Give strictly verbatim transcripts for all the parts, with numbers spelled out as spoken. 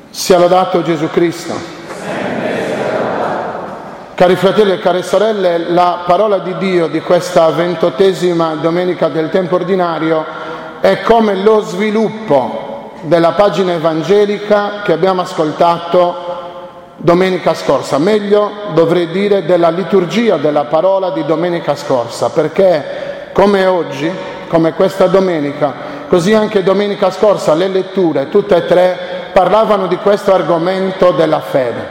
Sia lodato Gesù Cristo. Cari fratelli e care sorelle, la parola di Dio di questa ventottesima domenica del tempo ordinario è come lo sviluppo della pagina evangelica che abbiamo ascoltato domenica scorsa. Meglio dovrei dire della liturgia della parola di domenica scorsa, perché come oggi, come questa domenica, così anche domenica scorsa le letture, tutte e tre, parlavano di questo argomento della fede.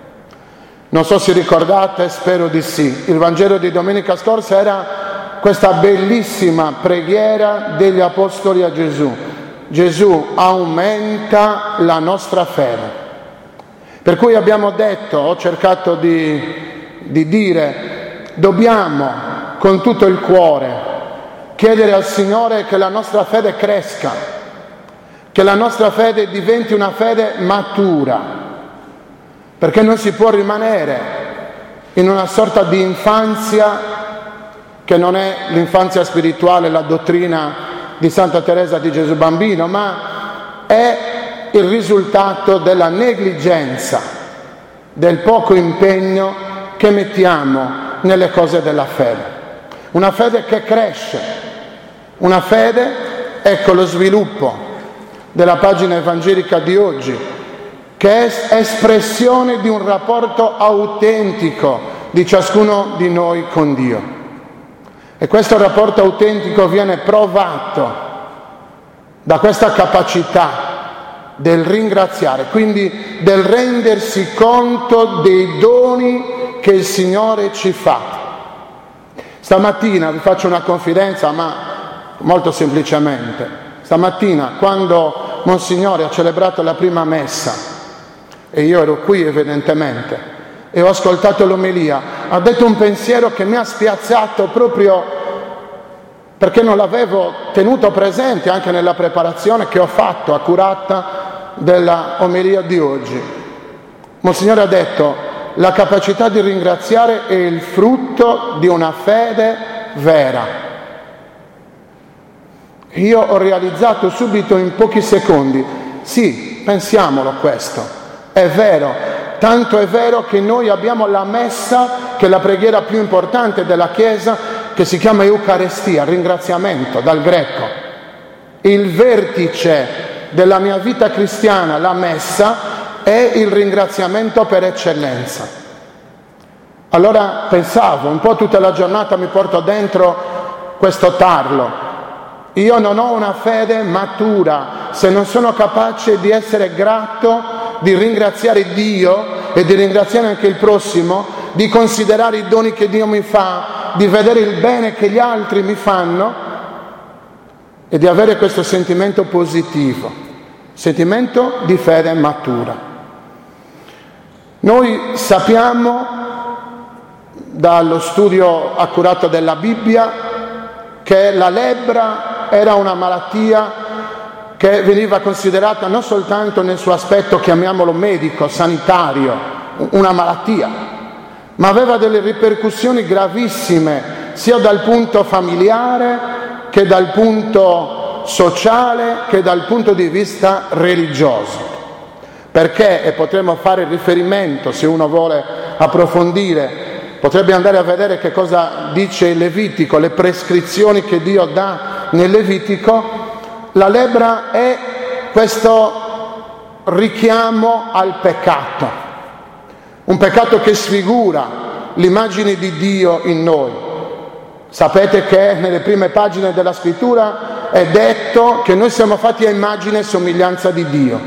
Non so se ricordate, spero di sì. Il Vangelo di domenica scorsa era questa bellissima preghiera degli Apostoli a Gesù. Gesù, aumenta la nostra fede. Per cui abbiamo detto, ho cercato di, di dire, dobbiamo con tutto il cuore chiedere al Signore che la nostra fede cresca, che la nostra fede diventi una fede matura, perché non si può rimanere in una sorta di infanzia che non è l'infanzia spirituale, la dottrina di Santa Teresa di Gesù Bambino, ma è il risultato della negligenza, del poco impegno che mettiamo nelle cose della fede. Una fede che cresce, una fede, ecco lo sviluppo della pagina evangelica di oggi, che è espressione di un rapporto autentico di ciascuno di noi con Dio. E questo rapporto autentico viene provato da questa capacità del ringraziare, quindi del rendersi conto dei doni che il Signore ci fa. Stamattina vi faccio una confidenza, ma molto semplicemente. Stamattina, quando Monsignore ha celebrato la prima messa, e io ero qui evidentemente, e ho ascoltato l'omelia, ha detto un pensiero che mi ha spiazzato proprio perché non l'avevo tenuto presente anche nella preparazione che ho fatto accurata della omelia di oggi. Monsignore ha detto: la capacità di ringraziare è il frutto di una fede vera. Io ho realizzato subito in pochi secondi, sì, pensiamolo questo. È vero, tanto è vero che noi abbiamo la messa, che è la preghiera più importante della Chiesa, che si chiama Eucaristia, ringraziamento dal greco. Il vertice della mia vita cristiana, la messa, è il ringraziamento per eccellenza. Allora pensavo, un po' tutta la giornata mi porto dentro questo tarlo. Io non ho una fede matura se non sono capace di essere grato, di ringraziare Dio e di ringraziare anche il prossimo, di considerare i doni che Dio mi fa, di vedere il bene che gli altri mi fanno e di avere questo sentimento positivo, sentimento di fede matura. Noi sappiamo dallo studio accurato della Bibbia che la lebbra era una malattia che veniva considerata non soltanto nel suo aspetto, chiamiamolo medico, sanitario, una malattia, ma aveva delle ripercussioni gravissime sia dal punto familiare che dal punto sociale che dal punto di vista religioso. Perché, e potremmo fare riferimento, se uno vuole approfondire, potrebbe andare a vedere che cosa dice il Levitico, le prescrizioni che Dio dà nel Levitico. La lebbra è questo richiamo al peccato, un peccato che sfigura l'immagine di Dio in noi. Sapete che nelle prime pagine della Scrittura è detto che noi siamo fatti a immagine e somiglianza di Dio.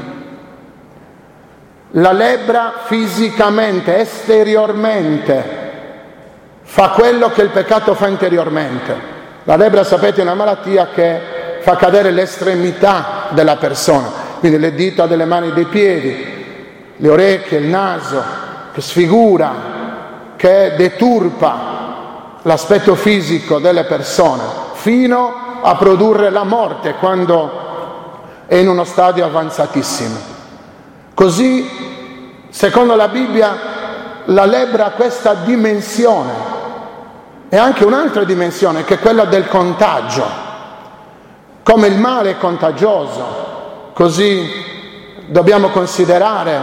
La lebbra fisicamente, esteriormente, fa quello che il peccato fa interiormente. La lebbra, sapete, è una malattia che fa cadere l'estremità della persona, quindi le dita delle mani e dei piedi, le orecchie, il naso, che sfigura, che deturpa l'aspetto fisico delle persone, fino a produrre la morte quando è in uno stadio avanzatissimo. Così, secondo la Bibbia, la lebbra ha questa dimensione e anche un'altra dimensione, che è quella del contagio. Come il male è contagioso, così dobbiamo considerare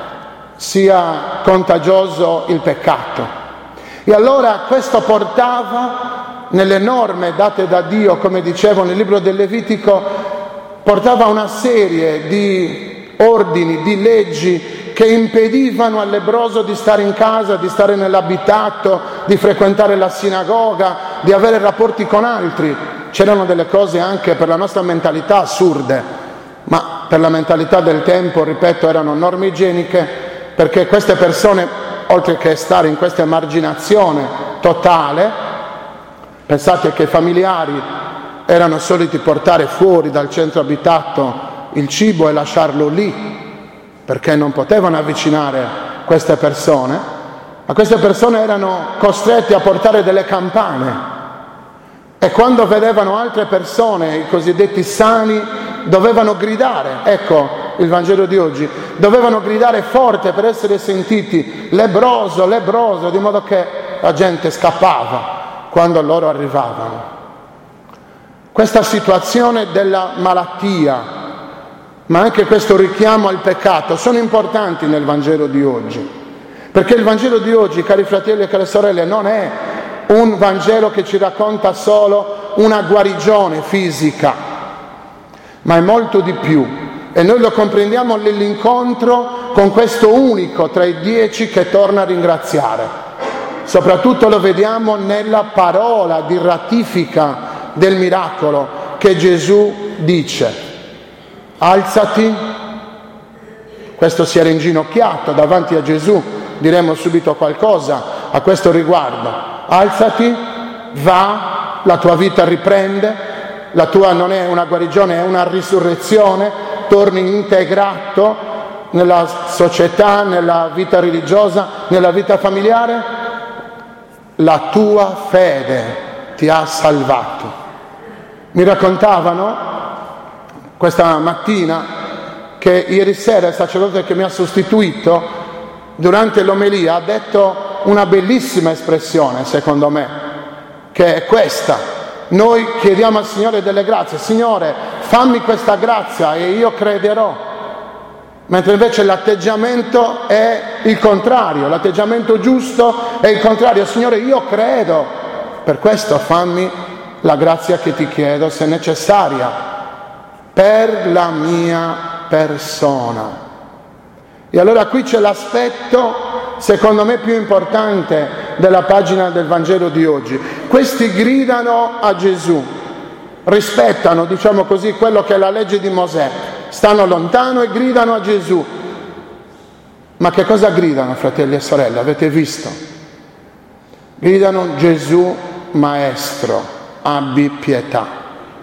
sia contagioso il peccato. E allora questo portava, nelle norme date da Dio, come dicevo nel libro del Levitico, portava una serie di ordini, di leggi che impedivano al lebbroso di stare in casa, di stare nell'abitato, di frequentare la sinagoga, di avere rapporti con altri. C'erano delle cose anche per la nostra mentalità assurde, ma per la mentalità del tempo, ripeto, erano norme igieniche, perché queste persone, oltre che stare in questa emarginazione totale, pensate che i familiari erano soliti portare fuori dal centro abitato il cibo e lasciarlo lì, perché non potevano avvicinare queste persone, ma queste persone erano costrette a portare delle campane, e quando vedevano altre persone, i cosiddetti sani, dovevano gridare, ecco il Vangelo di oggi, dovevano gridare forte per essere sentiti, lebbroso, lebbroso, di modo che la gente scappava quando loro arrivavano. Questa situazione della malattia, ma anche questo richiamo al peccato, sono importanti nel Vangelo di oggi, perché il Vangelo di oggi, cari fratelli e care sorelle, non è un Vangelo che ci racconta solo una guarigione fisica, ma è molto di più, e noi lo comprendiamo nell'incontro con questo unico tra i dieci che torna a ringraziare. Soprattutto lo vediamo nella parola di ratifica del miracolo che Gesù dice: alzati. Questo si era inginocchiato davanti a Gesù, diremo subito qualcosa a questo riguardo. Alzati, va, la tua vita riprende, la tua non è una guarigione, è una risurrezione, torni integrato nella società, nella vita religiosa, nella vita familiare. La tua fede ti ha salvato. Mi raccontavano questa mattina che ieri sera il sacerdote che mi ha sostituito durante l'omelia ha detto una bellissima espressione, secondo me, che è questa: noi chiediamo al Signore delle grazie, Signore, fammi questa grazia e io crederò, mentre invece l'atteggiamento è il contrario, l'atteggiamento giusto è il contrario: Signore, io credo, per questo fammi la grazia che ti chiedo, se necessaria, per la mia persona. E allora qui c'è l'aspetto, secondo me, più importante della pagina del Vangelo di oggi. Questi gridano a Gesù, rispettano, diciamo così, quello che è la legge di Mosè, stanno lontano e gridano a Gesù. Ma che cosa gridano, fratelli e sorelle? Avete visto? Gridano: Gesù Maestro, abbi pietà.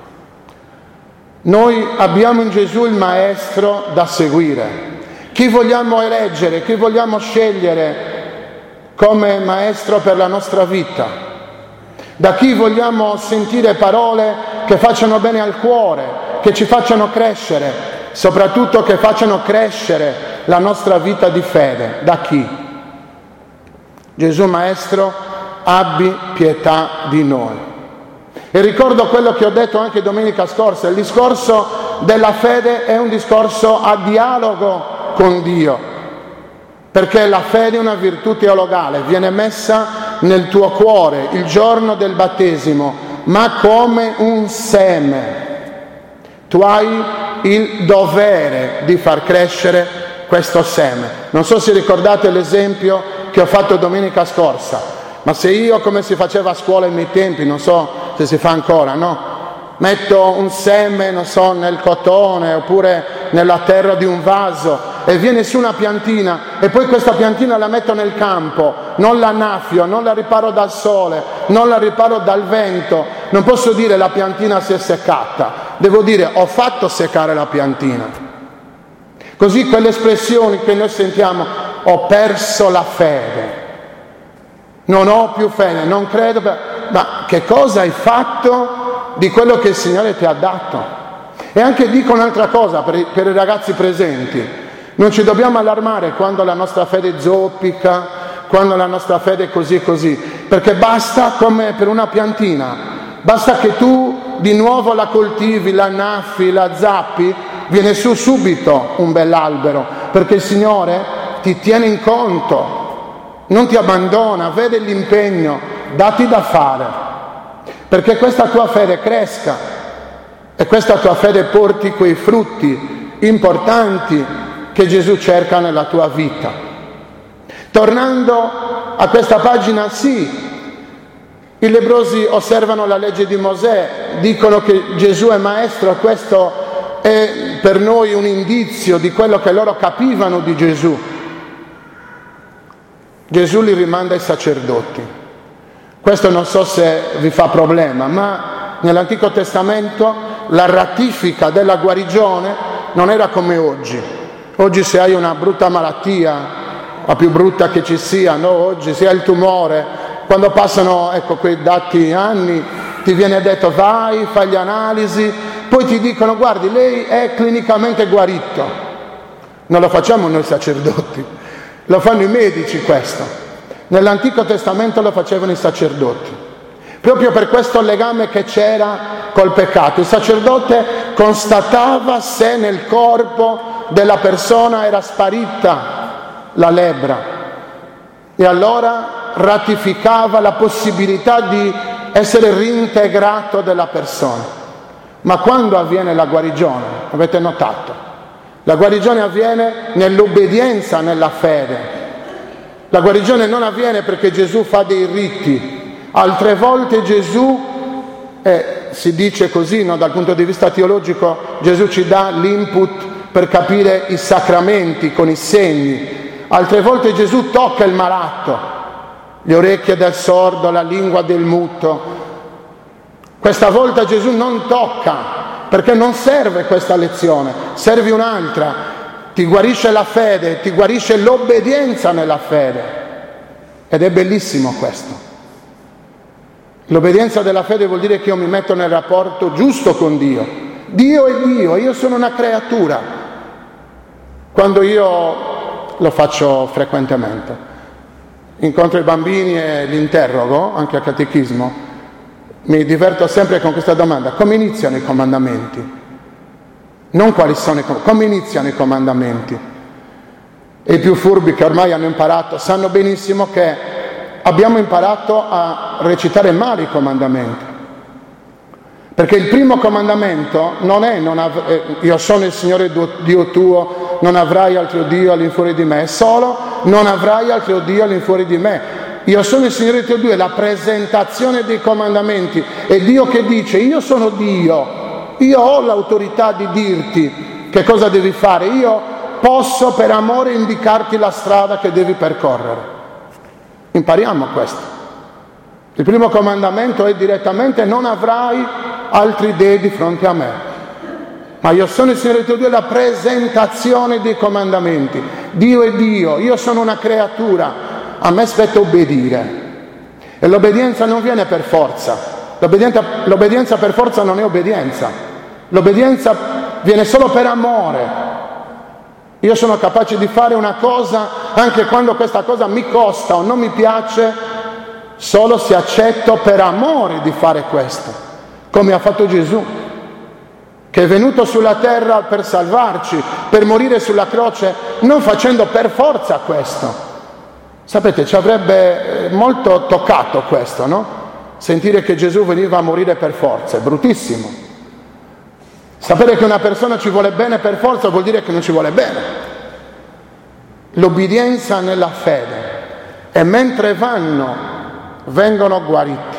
Noi abbiamo in Gesù il Maestro da seguire. Chi vogliamo eleggere, chi vogliamo scegliere come Maestro per la nostra vita? Da chi vogliamo sentire parole che facciano bene al cuore, che ci facciano crescere, soprattutto che facciano crescere la nostra vita di fede? Da chi? Gesù Maestro, abbi pietà di noi. E ricordo quello che ho detto anche domenica scorsa: il discorso della fede è un discorso a dialogo con Dio, perché la fede è una virtù teologale, viene messa nel tuo cuore il giorno del battesimo, ma come un seme. Tu hai il dovere di far crescere questo seme. Non so se ricordate l'esempio che ho fatto domenica scorsa, ma se io, come si faceva a scuola ai miei tempi, non so se si fa ancora, no? Metto un seme, non so, nel cotone oppure nella terra di un vaso e viene su una piantina, e poi questa piantina la metto nel campo, non la annaffio, non la riparo dal sole, non la riparo dal vento. Non posso dire la piantina si è seccata, devo dire ho fatto seccare la piantina. Così quelle espressioni che noi sentiamo: ho perso la fede, non ho più fede, non credo, ma che cosa hai fatto di quello che il Signore ti ha dato? E anche dico un'altra cosa per i, per i ragazzi presenti: non ci dobbiamo allarmare quando la nostra fede zoppica, quando la nostra fede è così e così, perché basta, come per una piantina, basta che tu di nuovo la coltivi, la annaffi, la zappi, viene su subito un bell'albero, perché il Signore ti tiene in conto, non ti abbandona, vede l'impegno, dati da fare, perché questa tua fede cresca e questa tua fede porti quei frutti importanti che Gesù cerca nella tua vita. Tornando a questa pagina, sì, i lebbrosi osservano la legge di Mosè, dicono che Gesù è maestro, questo è per noi un indizio di quello che loro capivano di Gesù. Gesù li rimanda ai sacerdoti. Questo non so se vi fa problema, ma nell'Antico Testamento la ratifica della guarigione non era come oggi. Oggi se hai una brutta malattia, la più brutta che ci sia, no? Oggi se hai il tumore, quando passano ecco, quei dati anni, ti viene detto vai, fai le analisi, poi ti dicono guardi, lei è clinicamente guarito. Non lo facciamo noi sacerdoti, lo fanno i medici questo. Nell'Antico Testamento lo facevano i sacerdoti, proprio per questo legame che c'era col peccato. Il sacerdote constatava se nel corpo della persona era sparita la lebbra e allora ratificava la possibilità di essere reintegrato della persona. Ma quando avviene la guarigione? Avete notato? La guarigione avviene nell'obbedienza, nella fede. La guarigione non avviene perché Gesù fa dei riti. Altre volte Gesù, eh, si dice così, no? Dal punto di vista teologico, Gesù ci dà l'input per capire i sacramenti con i segni. Altre volte Gesù tocca il malato, le orecchie del sordo, la lingua del muto. Questa volta Gesù non tocca, perché non serve questa lezione, serve un'altra. Ti guarisce la fede, ti guarisce l'obbedienza nella fede. Ed è bellissimo questo. L'obbedienza della fede vuol dire che io mi metto nel rapporto giusto con Dio. Dio è Dio, io sono una creatura. Quando io, lo faccio frequentemente, incontro i bambini e li interrogo, anche a catechismo, mi diverto sempre con questa domanda: come iniziano i comandamenti? Non quali sono i comandamenti, come iniziano i comandamenti? E i più furbi che ormai hanno imparato sanno benissimo che abbiamo imparato a recitare male i comandamenti. Perché il primo comandamento non è non av- eh, io sono il Signore Dio tuo, non avrai altro Dio all'infuori di me, è solo non avrai altro Dio all'infuori di me. Io sono il Signore Dio, è la presentazione dei comandamenti. È Dio che dice: io sono Dio, io ho l'autorità di dirti che cosa devi fare, io posso per amore indicarti la strada che devi percorrere. Impariamo questo. Il primo comandamento è direttamente: non avrai altri dei di fronte a me. Ma io sono il Signore tuo Dio, è la presentazione dei comandamenti. Dio è Dio, io sono una creatura, a me spetta obbedire. E l'obbedienza non viene per forza, l'obbedienza, l'obbedienza per forza non è obbedienza, l'obbedienza viene solo per amore. Io sono capace di fare una cosa anche quando questa cosa mi costa o non mi piace, solo se accetto per amore di fare questo, come ha fatto Gesù, che è venuto sulla terra per salvarci, per morire sulla croce, non facendo per forza questo. Sapete, ci avrebbe molto toccato questo, no? Sentire che Gesù veniva a morire per forza, è bruttissimo. Sapere che una persona ci vuole bene per forza vuol dire che non ci vuole bene. L'obbedienza nella fede. E mentre vanno, vengono guariti.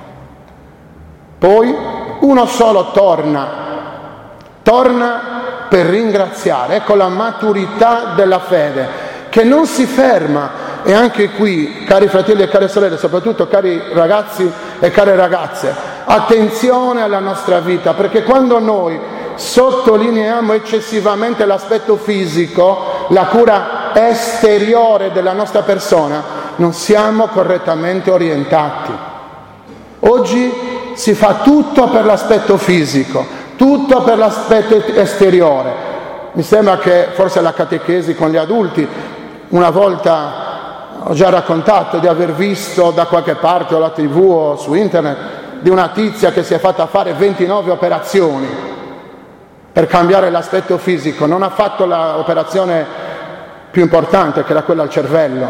Poi uno solo torna, torna per ringraziare. Ecco la maturità della fede, che non si ferma. E anche qui, cari fratelli e care sorelle, soprattutto cari ragazzi e care ragazze, attenzione alla nostra vita, perché quando noi sottolineiamo eccessivamente l'aspetto fisico, la cura esteriore della nostra persona, non siamo correttamente orientati. Oggi si fa tutto per l'aspetto fisico, tutto per l'aspetto esteriore. Mi sembra che forse la catechesi con gli adulti, una volta ho già raccontato di aver visto da qualche parte o alla tivù o su internet di una tizia che si è fatta fare ventinove operazioni. per cambiare l'aspetto fisico, non ha fatto l'operazione più importante, che era quella al cervello.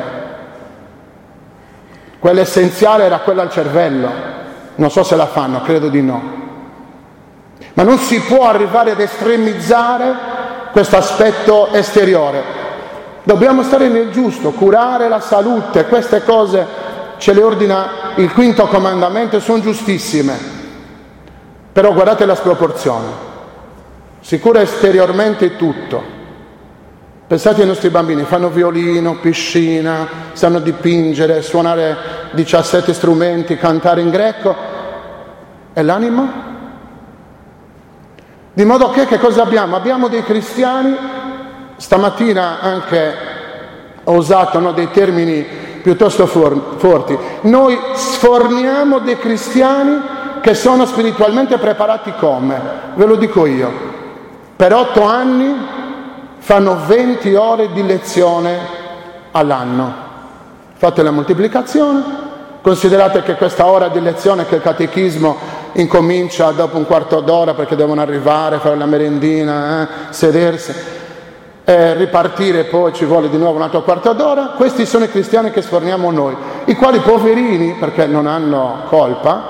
Quella essenziale era quella al cervello. Non so se la fanno, credo di no. Ma non si può arrivare ad estremizzare questo aspetto esteriore. Dobbiamo stare nel giusto, curare la salute, queste cose ce le ordina il quinto comandamento e sono giustissime. Però guardate la sproporzione. Si cura esteriormente tutto. Pensate ai nostri bambini, fanno violino, piscina, sanno dipingere, suonare diciassette strumenti, cantare in greco. E l'anima? Di modo che che cosa abbiamo? Abbiamo dei cristiani, stamattina anche ho usato no, dei termini piuttosto for- forti, noi sforniamo dei cristiani che sono spiritualmente preparati come? Ve lo dico io. Per otto anni fanno venti ore di lezione all'anno. Fate la moltiplicazione, considerate che questa ora di lezione, che il catechismo incomincia dopo un quarto d'ora perché devono arrivare, fare la merendina, eh, sedersi, eh, ripartire, poi ci vuole di nuovo un altro quarto d'ora. Questi sono i cristiani che sforniamo noi, i quali poverini, perché non hanno colpa,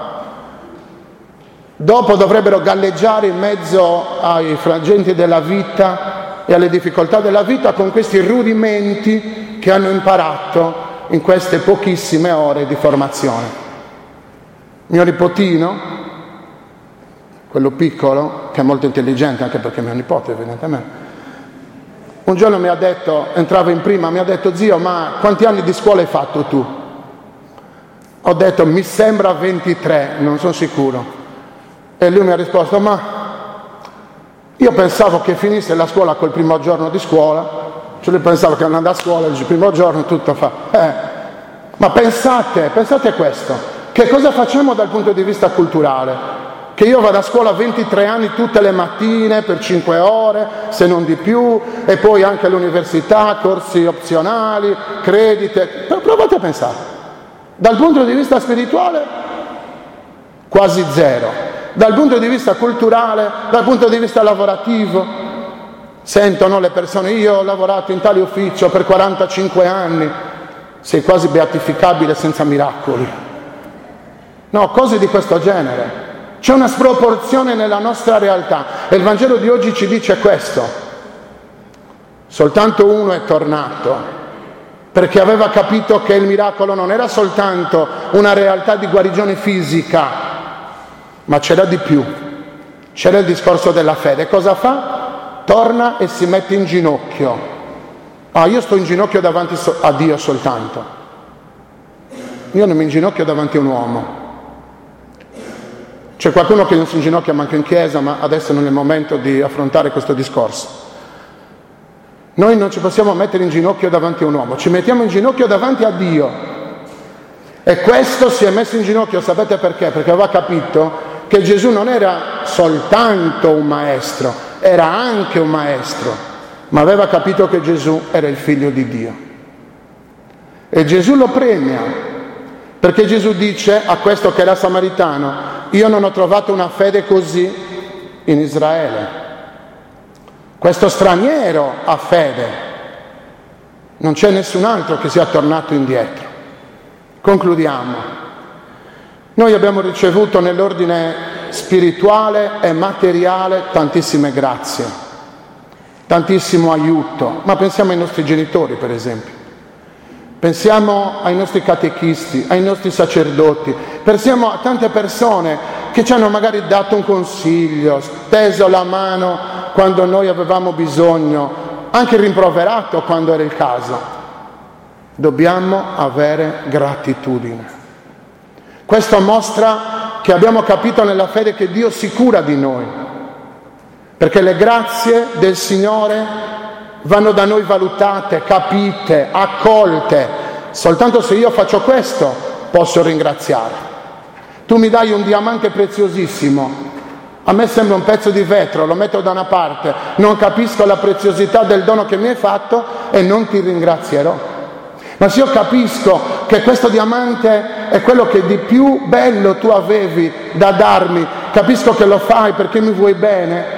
dopo dovrebbero galleggiare in mezzo ai frangenti della vita e alle difficoltà della vita con questi rudimenti che hanno imparato in queste pochissime ore di formazione. Mio nipotino, quello piccolo, che è molto intelligente anche perché è mio nipote evidentemente, un giorno mi ha detto, entrava in prima, mi ha detto: zio, ma quanti anni di scuola hai fatto tu? Ho detto: mi sembra ventitré, non sono sicuro. E lui mi ha risposto: ma io pensavo che finisse la scuola col primo giorno di scuola, cioè lui pensava che andando a scuola il primo giorno tutto fa. Eh, ma pensate, pensate a questo, che cosa facciamo dal punto di vista culturale? Che io vado a scuola ventitré anni tutte le mattine per cinque ore, se non di più, e poi anche all'università, corsi opzionali, credite. Provate a pensare. Dal punto di vista spirituale, quasi zero. Dal punto di vista culturale, dal punto di vista lavorativo, sentono le persone: io ho lavorato in tale ufficio per quarantacinque anni, sei quasi beatificabile senza miracoli. No, cose di questo genere. C'è una sproporzione nella nostra realtà e il Vangelo di oggi ci dice questo. Soltanto uno è tornato, perché aveva capito che il miracolo non era soltanto una realtà di guarigione fisica, ma c'era di più, c'era il discorso della fede. Cosa fa? Torna e si mette in ginocchio. Ah, io sto in ginocchio davanti a Dio soltanto. Io non mi inginocchio davanti a un uomo. C'è qualcuno che non si inginocchia manco in chiesa, ma adesso non è il momento di affrontare questo discorso. Noi non ci possiamo mettere in ginocchio davanti a un uomo, ci mettiamo in ginocchio davanti a Dio. E questo si è messo in ginocchio, sapete perché? Perché aveva capito che Gesù non era soltanto un maestro, era anche un maestro, ma aveva capito che Gesù era il figlio di Dio. E Gesù lo premia, perché Gesù dice a questo che era samaritano: io non ho trovato una fede così in Israele. Questo straniero ha fede, non c'è nessun altro che sia tornato indietro. Concludiamo. Noi abbiamo ricevuto nell'ordine spirituale e materiale tantissime grazie, tantissimo aiuto, ma pensiamo ai nostri genitori, per esempio. Pensiamo ai nostri catechisti, ai nostri sacerdoti, pensiamo a tante persone che ci hanno magari dato un consiglio, steso la mano quando noi avevamo bisogno, anche rimproverato quando era il caso. Dobbiamo avere gratitudine. Questo mostra che abbiamo capito nella fede che Dio si cura di noi, perché le grazie del Signore vanno da noi valutate, capite, accolte. Soltanto se io faccio questo posso ringraziare. Tu mi dai un diamante preziosissimo, a me sembra un pezzo di vetro, lo metto da una parte, non capisco la preziosità del dono che mi hai fatto e non ti ringrazierò. Ma se io capisco che questo diamante è quello che di più bello tu avevi da darmi, capisco che lo fai perché mi vuoi bene,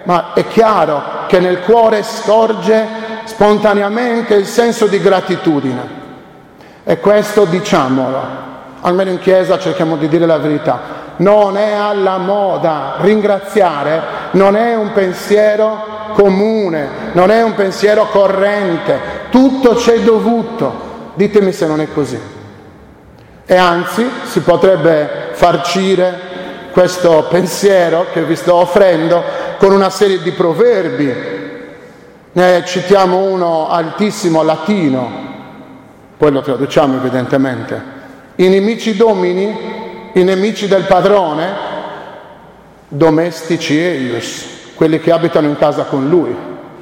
ma è chiaro che nel cuore scorge spontaneamente il senso di gratitudine. E questo, diciamolo, almeno in chiesa cerchiamo di dire la verità, non è alla moda. Ringraziare non è un pensiero comune, non è un pensiero corrente, tutto c'è dovuto. Ditemi se non è così. E anzi si potrebbe farcire questo pensiero che vi sto offrendo con una serie di proverbi. Ne citiamo uno altissimo latino, poi lo traduciamo evidentemente. I nemici domini, i nemici del padrone, domestici eius, quelli che abitano in casa con lui.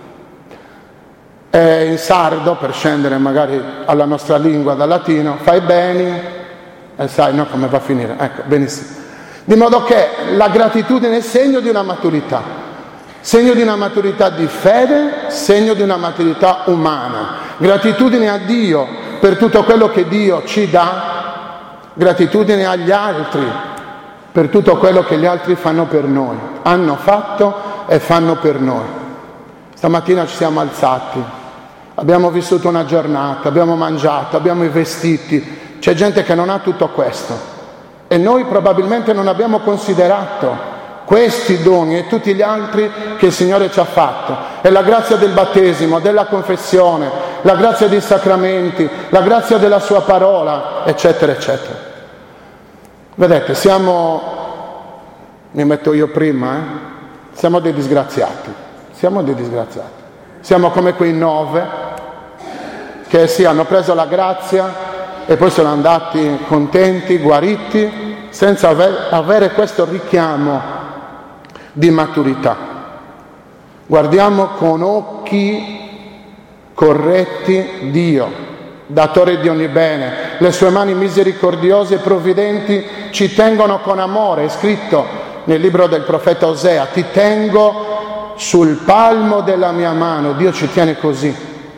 E in sardo, per scendere magari alla nostra lingua dal latino, fai bene e sai no come va a finire. Ecco, benissimo. Di modo che la gratitudine è segno di una maturità, segno di una maturità di fede, segno di una maturità umana. Gratitudine a Dio per tutto quello che Dio ci dà, gratitudine agli altri per tutto quello che gli altri fanno per noi, hanno fatto e fanno per noi. Stamattina ci siamo alzati, abbiamo vissuto una giornata, abbiamo mangiato, abbiamo i vestiti, c'è gente che non ha tutto questo. E noi probabilmente non abbiamo considerato questi doni e tutti gli altri che il Signore ci ha fatto. E la grazia del battesimo, della confessione, la grazia dei sacramenti, la grazia della sua parola, eccetera, eccetera. Vedete, siamo, mi metto io prima, eh? siamo dei disgraziati, siamo dei disgraziati. Siamo come quei nove che sì, hanno preso la grazia e poi sono andati contenti, guariti, senza aver, avere questo richiamo di maturità. Guardiamo con occhi corretti Dio, datore di ogni bene. Le sue mani misericordiose e provvidenti ci tengono con amore. È scritto nel libro del profeta Osea, ti tengo sul palmo della mia mano. Dio ci tiene così.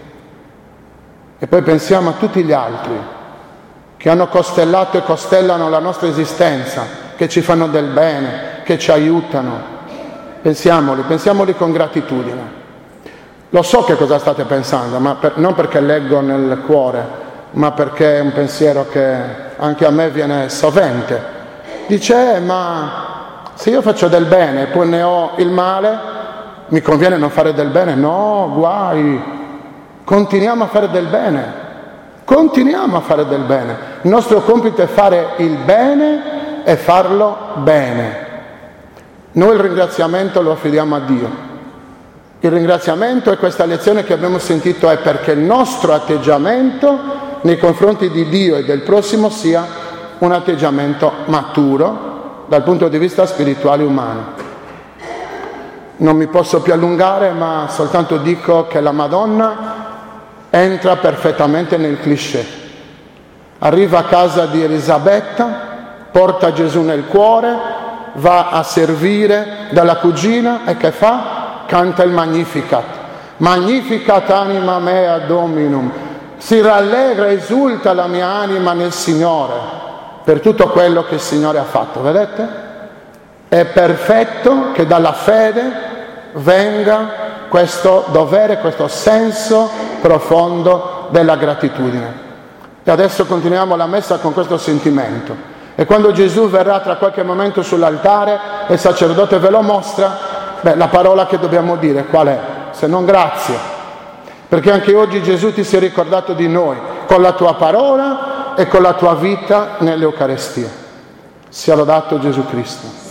E poi pensiamo a tutti gli altri che hanno costellato e costellano la nostra esistenza, che ci fanno del bene, che ci aiutano. Pensiamoli, pensiamoli con gratitudine. Lo so che cosa state pensando, ma per, non perché leggo nel cuore, ma perché è un pensiero che anche a me viene sovente. Dice, eh, ma se io faccio del bene e poi ne ho il male, mi conviene non fare del bene? No, guai, continuiamo a fare del bene. Continuiamo a fare del bene. Il nostro compito è fare il bene e farlo bene. Noi il ringraziamento lo affidiamo a Dio. Il ringraziamento e questa lezione che abbiamo sentito è perché il nostro atteggiamento nei confronti di Dio e del prossimo sia un atteggiamento maturo dal punto di vista spirituale e umano. Non mi posso più allungare, ma soltanto dico che la Madonna entra perfettamente nel cliché. Arriva a casa di Elisabetta, porta Gesù nel cuore, va a servire dalla cugina e che fa? Canta il Magnificat. Magnificat anima mea Dominum. Si rallegra, esulta la mia anima nel Signore per tutto quello che il Signore ha fatto. Vedete? È perfetto che dalla fede venga questo dovere, questo senso profondo della gratitudine. E adesso continuiamo la messa con questo sentimento. E quando Gesù verrà tra qualche momento sull'altare e il sacerdote ve lo mostra, beh, la parola che dobbiamo dire qual è? Se non grazie. Perché anche oggi Gesù ti si è ricordato di noi, con la tua parola e con la tua vita nell'Eucarestia. Sia lodato Gesù Cristo.